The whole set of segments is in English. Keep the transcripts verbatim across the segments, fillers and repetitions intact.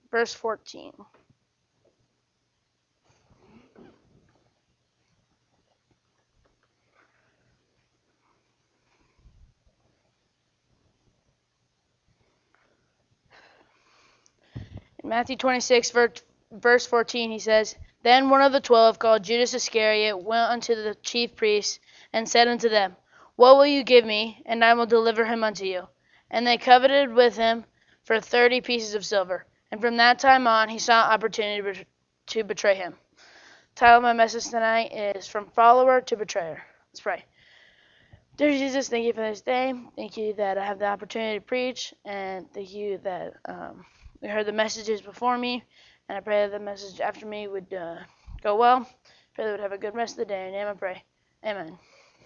verse fourteen. In Matthew twenty-six, verse fourteen, he says, Then one of the twelve, called Judas Iscariot, went unto the chief priests, and said unto them, What will you give me, and I will deliver him unto you? And they coveted with him for thirty pieces of silver. And from that time on, he sought opportunity to betray him. The title of my message tonight is From Follower to Betrayer. Let's pray. Dear Jesus, thank you for this day. Thank you that I have the opportunity to preach, and thank you that um, we heard the messages before me, and I pray that the message after me would uh, go well. Pray that we would have a good rest of the day. In your name I pray. Amen.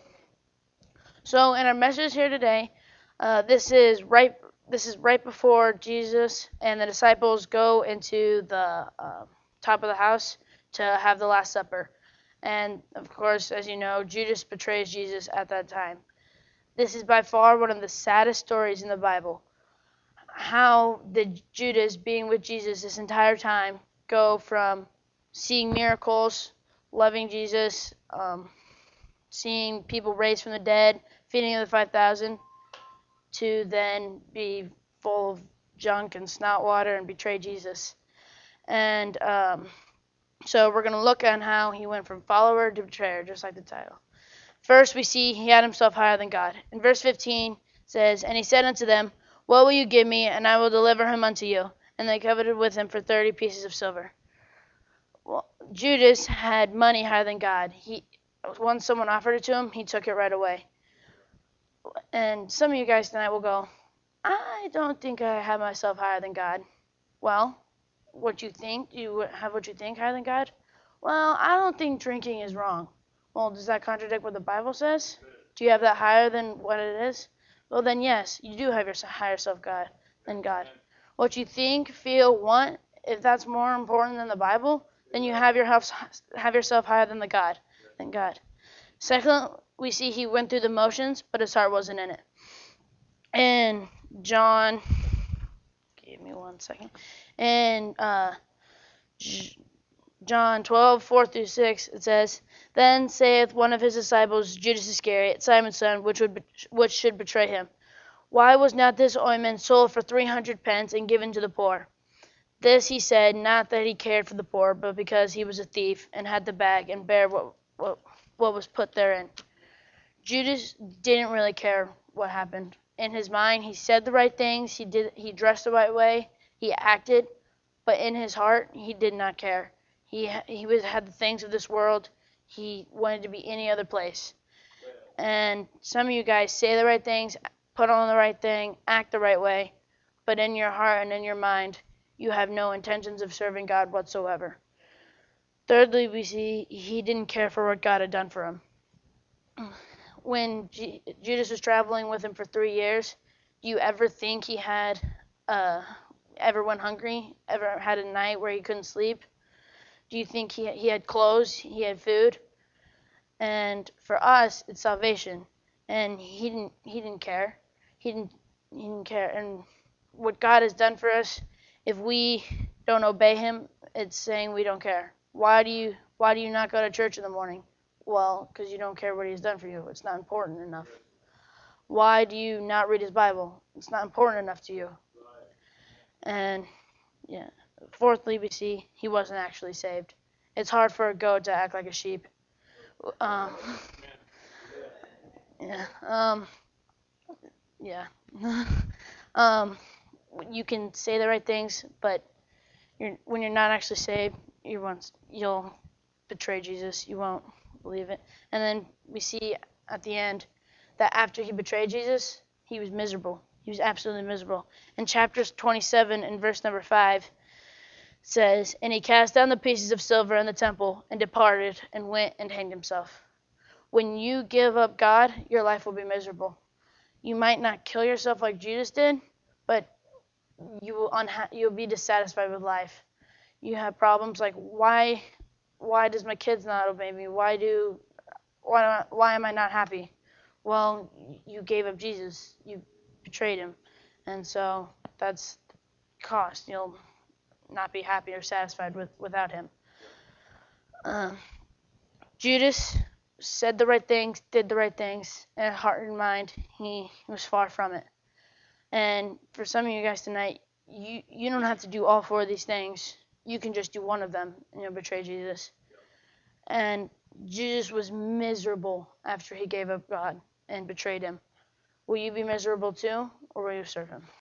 So in our message here today, uh, this is right this is right before Jesus and the disciples go into the uh, top of the house to have the Last Supper. And, of course, as you know, Judas betrays Jesus at that time. This is by far one of the saddest stories in the Bible. How did Judas, being with Jesus this entire time, go from seeing miracles, loving Jesus, um, seeing people raised from the dead, feeding of the five thousand, to then be full of junk and snot water and betray Jesus? And um, so we're going to look at how he went from follower to betrayer, just like the title. First, we see he had himself higher than God. In verse fifteen, it says, And he said unto them, What will you give me, and I will deliver him unto you? And they coveted with him for thirty pieces of silver. Well, Judas had money higher than God. He, once someone offered it to him, he took it right away. And some of you guys tonight will go, I don't think I have myself higher than God. Well, what you think, you have what you think higher than God? Well, I don't think drinking is wrong. Well, does that contradict what the Bible says? Do you have that higher than what it is? Well, then yes, you do have your higher self God than God. What you think, feel, want, if that's more important than the Bible, then you have your have yourself higher than the God, than God. Second, we see he went through the motions, but his heart wasn't in it. And John, give me one second. And uh, John twelve, four through six, it says, Then saith one of his disciples, Judas Iscariot, Simon's son, which would which should betray him, Why was not this ointment sold for three hundred pence and given to the poor? This he said, not that he cared for the poor, but because he was a thief, and had the bag, and bare what, what, what was put therein. Judas didn't really care what happened. In his mind, he said the right things, he did he dressed the right way, he acted, but in his heart, he did not care. He he was had the things of this world. He wanted to be any other place. And some of you guys say the right things, put on the right thing, act the right way, but in your heart and in your mind, you have no intentions of serving God whatsoever. Thirdly, we see he didn't care for what God had done for him. When G- Judas was traveling with him for three years, do you ever think he had, uh, ever went hungry, ever had a night where he couldn't sleep? Do you think he he had clothes, he had food? And for us, it's salvation. And he didn't he didn't care. He didn't he didn't care. And what God has done for us, if we don't obey him, it's saying we don't care. Why do you why do you not go to church in the morning? Well, because you don't care what he's done for you. It's not important enough. Why do you not read his Bible? It's not important enough to you. And yeah. Fourthly, we see he wasn't actually saved. It's hard for a goat to act like a sheep. Um, yeah. Um, yeah. um, you can say the right things, but you're, when you're not actually saved, you won't, you'll betray Jesus. You won't believe it. And then we see at the end that after he betrayed Jesus, he was miserable. He was absolutely miserable. In chapter twenty-seven, in verse number five, says, And he cast down the pieces of silver in the temple, and departed, and went and hanged himself. When you give up God, your life will be miserable. You might not kill yourself like Judas did, but you will unha- you'll be dissatisfied with life. You have problems like, why why does my kids not obey me? Why do why why am I not happy? Well, you gave up Jesus. You betrayed him. And so that's the cost. You'll not be happy or satisfied with without him. Um, Judas said the right things, did the right things, and heart and mind, he was far from it. And for some of you guys tonight, you you don't have to do all four of these things. You can just do one of them, and you'll betray Jesus. And Jesus was miserable after he gave up God and betrayed him. Will you be miserable too, or will you serve him?